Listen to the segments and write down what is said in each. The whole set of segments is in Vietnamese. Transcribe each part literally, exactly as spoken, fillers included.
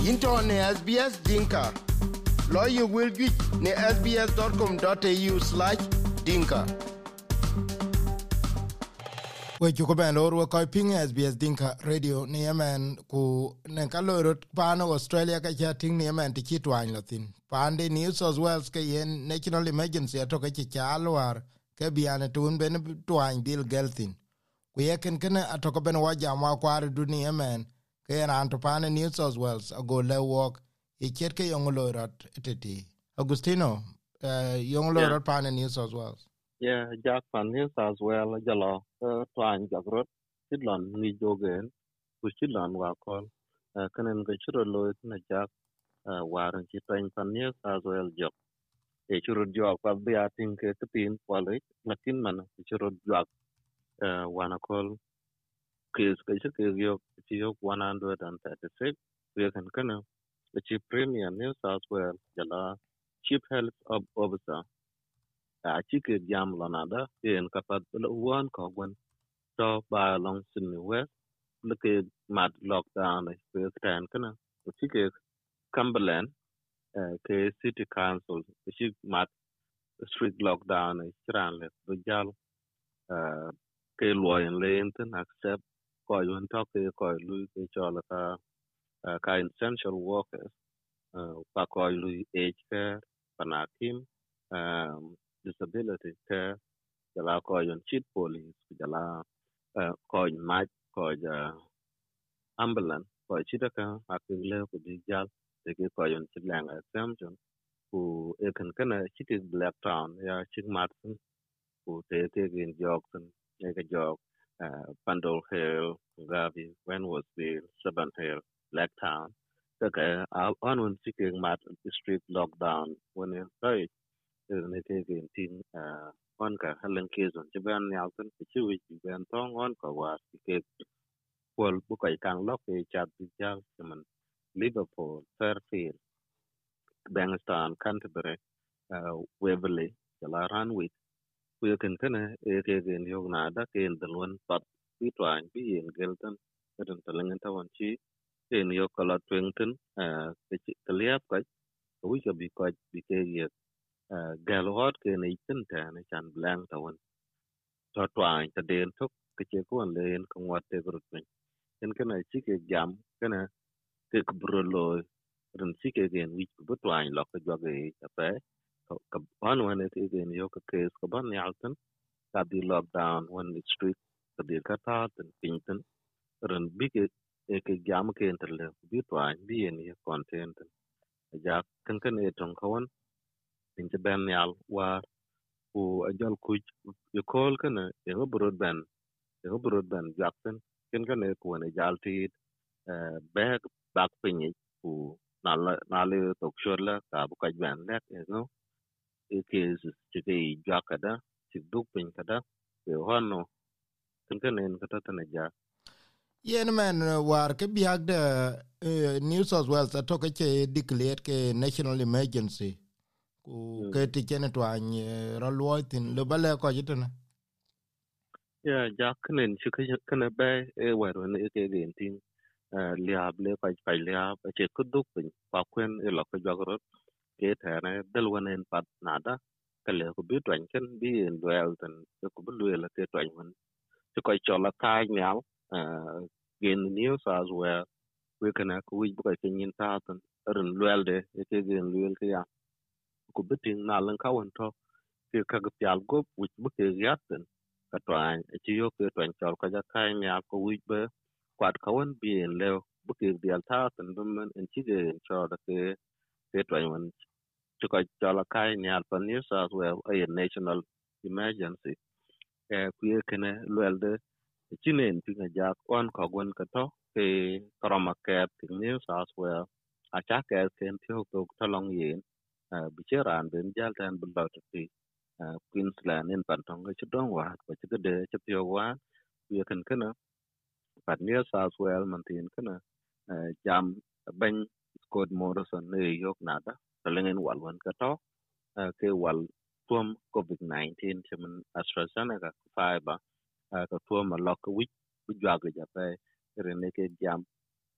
into ne S B S Dinka. Lawyer will get ne sbs.com.au slash dinka. We chuko ben lor we koi ping S B S Dinka radio ne yaman ku ne kalorot pano Australia ka chating ne yaman tiki twany latin. Pande New South Wales ke yen national emergency atoka chi chalwar ke biane tun ben twany dil gelthin. Ku yeken kene atoka ben wajam wa kware duni yaman ke ran to pane New South Wales ago le walk e chetke yongolorot eteti. Agustino uh, yongolorot yeah. Pane New South Wales. Yeah, Jack Pan New South Wales jalo uh, twany jagrot sidlon ni jogen ku sidlon wa kol uh, kanen ga chiro lo na Jack uh, waran chi twany Pan New South Wales job e chiro job pa be atin ke tin kwale lakin man chiro job uh, wana kol kes ke ke yo chi yo one hundred thirty-six we kan kana the chief premier New South Wales jala chief health officer a chike jam lanada en kapat one ko gwen to ba long sin west look mat lockdown e pe tan kana chike Cumberland ke city council chike mat street lockdown e chran le bujal ke loyen lenten accept ko yun to ke ko lu ke chola ka ka essential workers pa ko lu age care panakim um disability care jala ko yon cheat police jala ko might ko ja ambulance ko chita ka akile ko dijal de ko yon chitlang exemption ku e kan kana chiti black town ya chik martin ku te te gen jokson ne ga jok Pandol Hill Gavi when was the seven hill black town ka on one chicken mat street lockdown when it right ne te gen tin on ka halan kezon jaban yalton chi wi ban tong on ka wa ke pol bu kai kang lok e chat bi jal man Liverpool Fairfield Bankstown Canterbury Waverley jala Ranwick ku ken kana e te gen yog na da ken dalwan pat bi twan bi yen gelton eden talangan tawan chi en yo kala twengten ke kliap ka wi ka bi ka bi ke ye galot ke ne tin ta ne chan blang tawan to twan ta den tok ke che ko len ko wat te grut pen en kana chi ke jam kana ke bro lo ren chi ke gen wi bu twan lo ka jo ge ta pe ka ban wan ne te gen yo ka ke ko ban yalten ka bi lockdown when the street ka bi ka ta ten pinten ren bi ke ke jam ke interle bi twan bi en ye content ja kan kan e ton kawan in the ben yal war ku ajal ku ye kol kana e broadband e broadband jackson ken kan e ku ne jalti back back pinyi ku nal nal tok shorla ka bu ka ben lek e no e ke ti ke jakada ti duk pin kada e hono ken kan en kata tana ja yen man war ke biag de New South Wales to ke declare ke national emergency ku ke ti ken twan rolwoitin lo bale ko jitana ya jaknen shi kana ba e waro ne ke gentin liab le pa pa liab che kuduk pin pa kwen e lo ko jogro ke thane del wonen pat nada kale ko bi twan ken bi en duel tan ko bu le ke twan won to ko chola kai nyal gen New South Wales we kana ko wi bu ko kin ta tan ren luelde e ke gen luel ke ya ko bitin na lan ka won to ke ka ga pyal go wi bu ke yaten ka twan chi yo ke twan chol ka ja kai nya ko wi be kwat ka won bi en le bu ke dial ta tan dum men en chi ge cho da ke ke twan won chi ko chola kai nya pa New South Wales a national emergency e ku ye kene luelde chinen pinga ja on ko gon ka to ke kroma ke New South Wales a cha ke ken thio to talong yin bi cheran ben jal tan bu lo ti Queensland in pantong ke chudong wa ko chike de chpio wa ye kan kana pat New South Wales man tin kana jam ben Scott Morrison ne yok nada talengen wal wan ka to ke wal tuom covid nineteen chemen AstraZeneca fiber ka tuom lock week bu jwa ga ja pe rene ke jam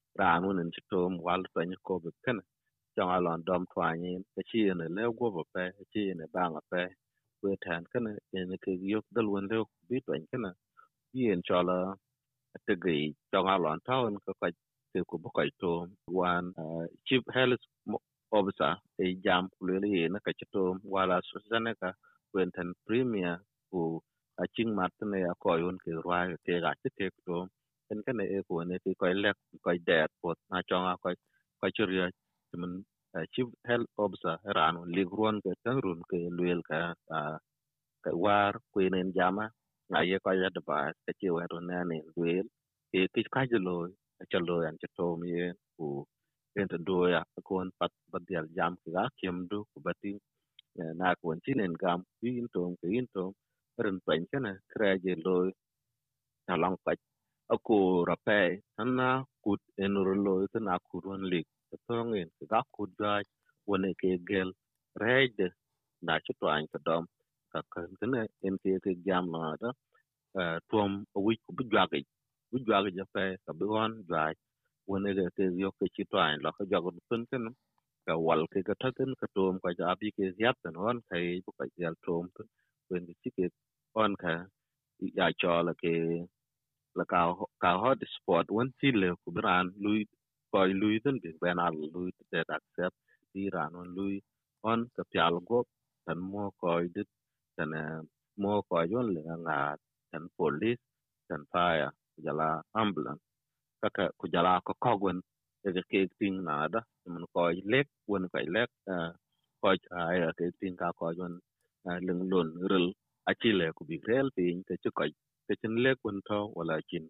ran won en chitom wal to ni ko be kana chong alon dom twa ni ke chi ne le go bo pe chi ne bang a pe we tan kana en ke yok dal won le bi to kana yen chola te gi chong alon tawn ko ka te ko bo ko to wan chief health officer e jam ku le ye na ka chitom wala susana ka wen tan premier ku a ching mat ne a ko yon ke rwa ke ga te ke to en kana e ko ne ti ko lek ko det pot na chong a ko ko chirya mun chief health officer ran ligron ke tan run ke luel ka ka war ku nen jama na ye ko ya de ba ke chi wa ron na ne luel e ti ka jelo cha lo yan cha to mi ku en to do ya ko pat pat dial jam ka kem du ku batin na ko tin en gam yin to ke yin to ren pen kana kra je lo ta long pa aku rape tanna kut en ro lo ta ku ron lik to ngin ka ku ja wone ke gel red na chu twan ka dom ka kan kana en ke ke jam na da tuom wi ku bu jwa ke bu jwa ke ja pe ka bu on jwa wone ke ke yo ke chi twan lo ka ja ko tun kan ka wal ke ka ta kan ka tuom ka ja bi ke yap tan on kai bu ka ja tuom wen ke chi ke on ka ya cho là cái là cao cao hot sport vẫn chỉ là của Iran lui coi lui tên việc bên nào lui để đặt xếp Iran on lui on cái pial go thành mua coi đứt thành mua coi yon là ngà thành police thành fire jala ambulance các cái jala có cogwen cái cái ting nào đó mình coi lek quên coi lek coi ai cái ting cao coi yon lưng lùn rıl achile ku bi rel pin ke chu coi ke chen lek quên thâu wala chin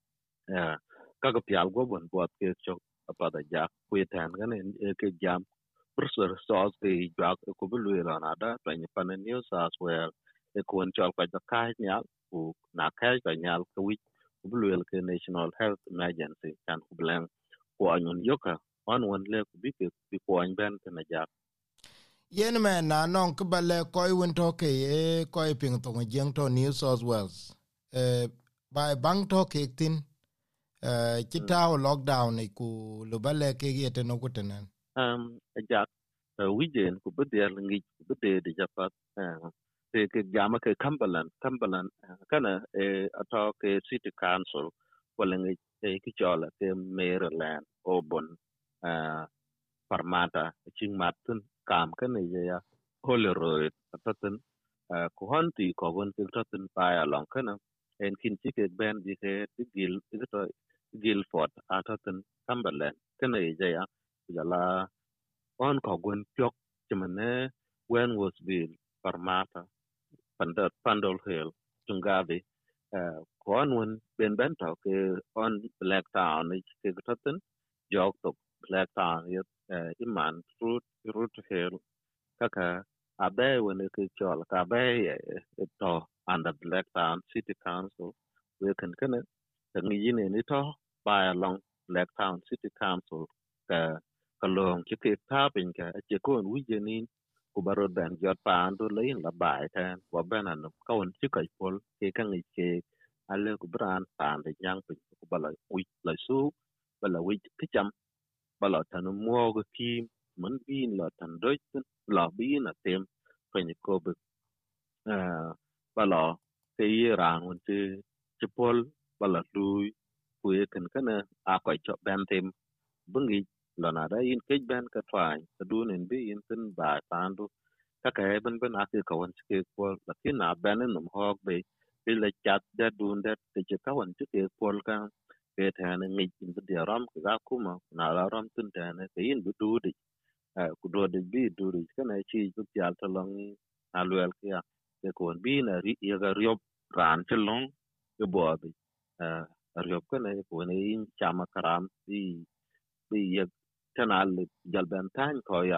các cái pial go bon bot ke chok apa da ja ku tan gan ke jam professor sauce ke jak ku bu lu la na da pa ni pan new south where e ku chol ka da ka nya ku na ka ka nya ku wi ku bu lu ke national health emergency kan ku blan ku anyon yoka on one le ku bi ke bi ku an ben na ja yen men na non ke bale koy won to ke e koy ping to jeng to New South Wales eh by bang to ke tin eh kita lockdown ku lo bale ke yete no kutenen um ja wijen ku bu de ngi bu de de ja pa ke ke jama ke Cumberland Cumberland kana e ato ke city council wala ngi e ki chola ke Maryland Auburn Parramatta ching matun kam kana ya Holyrood atatin ku honti ko gon ke tatin pa ya long kana en kin chi ke ben di ke gil to Guildford atatin Cumberland kana ya ya la on ko gon pyok chimane when was bill Parramatta Pandal Pandal Hill Tungavi kon won ben ben to ke on Black Town ke tatin jog to Black Town yet iman fruit fruit hill kaka abe when ke chol ka be to under Black Town City Council we can can ngi yine ni to by along Black Town City Council ka ka long chi ke ta bin ka che kon wi je ni ku baro ben jot pa ando le la bai tan wa ben an ka won chi kai pol ke ka ngi ke ale ku bran pan de yang pin ku bala wi la su bala wi ke cham bala tan mo go kim mun bin la tan doi la bin a tem pen ko be bala ke ran won chi chi pol bala lui ku ye kan kana a ko cho ben tem bungi lona da in ke ben ka twan ta du nen bi in tin ba pandu ka ke ben ben a ke ka won ke pol la ke na ben num hok be bi le chat da dun da te che ka won ke pol ka ke ta ne ngi in de ram ka kuma na la ram tin ta ne ke in bu du di ku do de bi du ri ka na chi bu ya ta long a luel ke ya ke kon bi na ri ya ga ryo ran che long ke bo bi ryo ka ne ko ne in chama karam bi bi ya kanal jalben tan ko ya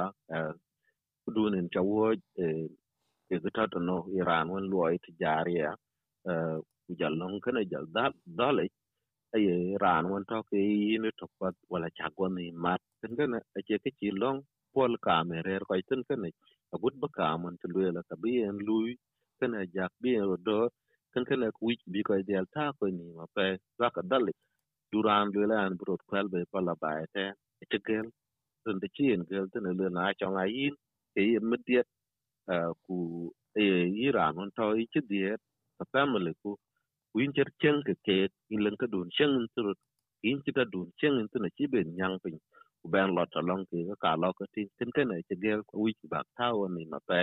dunin chawo e ke gata no Iran won loy tijariya jallon kana jal dal dale ay Iran won to ke yin to pat wala chagwan ni mat kana ake ke ci long pol kamerer ko tin kana agut ba ka mon to le ka bi en lui kana jak bi en do kan kana ku bi ko del ta ko ni ma pe za ka dale duran le lan brot kwel be pala ba te te gel den de chien gel te le na chong ai in ke immediate ku e iran on to i chdiet ta family ku win cher chen ke ke in len ka dun chen tu in ti ka dun chen tu na chi ben yang pin ku ben lot along ke ka lo ka tin tin ke ne te gel ku wi ba ta ni ma pe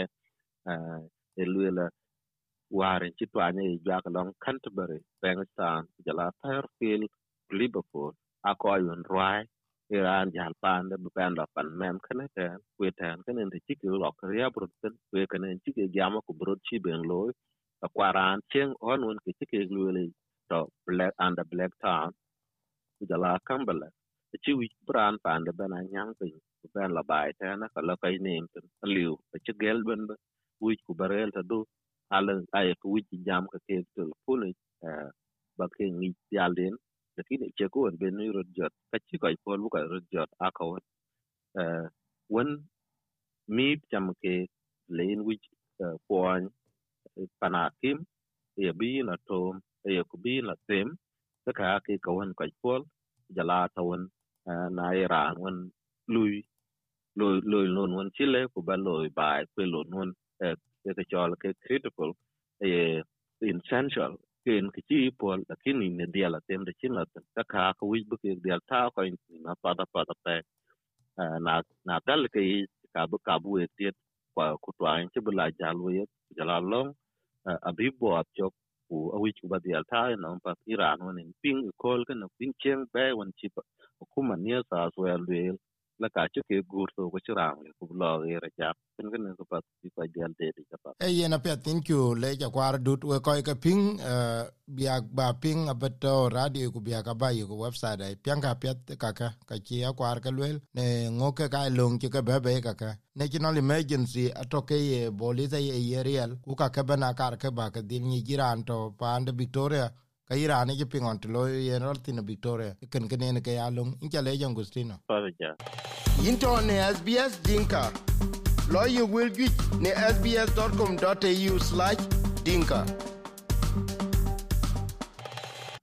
e le la waren ci twañe i jak long Canterbury Bankstown jala Fairfield Liverpool akoyun rwai iran jal pande ben la pan mem kene ten we ten kene de ci lo kriya bruten we kene ci ke jama ko brot ci ben loy akwaran chen on won ke ci ke lule to black and the black town jala kambala ci wi bran pande ben anyang pin ben la bai ten ka la kay nim ten liu ci gel ben wi ku barel ta do alang ay ko wiji jam ka ke telefone ba ke ngi yalden lakini che ko ben ni rojot ka ci ko ko lu ka rojot akawat won mi jam ke len wiji point panakim e bi na tom e ko bi na tem ka ke ko won ko ko jala tawon na iran won lui lui lui non won chile ko ba lui bai ko lo non ke chol ke critical eh essential ken ke chi pol lakini ne dia la tem de chin la ta ka ko wi bu ke dia ta ko na pa da pa da pe na na dal ke ka bu ka bu e tiet kwa ku twa en che bu la jal we jala long abi bo ap chok ku a wi ku ba dia ta na pa iran won in ping kol ke na ping chen be won chi ku man ne sa so el la ka che ke gur so ko chirang ku lo e ra ja ken ken ko pa ti pa dial de ti pa e yena pe thank you le ja kwar dut we ko ka ping bia ba ping abato radio ku bia ka ba yu website ai pian ka pet ka ka ka chi ya kwar ka lwel ne ngoke ka long ki ka be be ka ka national emergency atoke ye bolisa ye yerial ku ka ka bana kar ka ba ka din ni jiran to pande Victoria ka irane je pingon to lo ye nortin Victoria ken ken ne ka ya long in chale Agustino pa ja into ne S B S dinka lo you will get ne s b s dot com dot a u slash dinka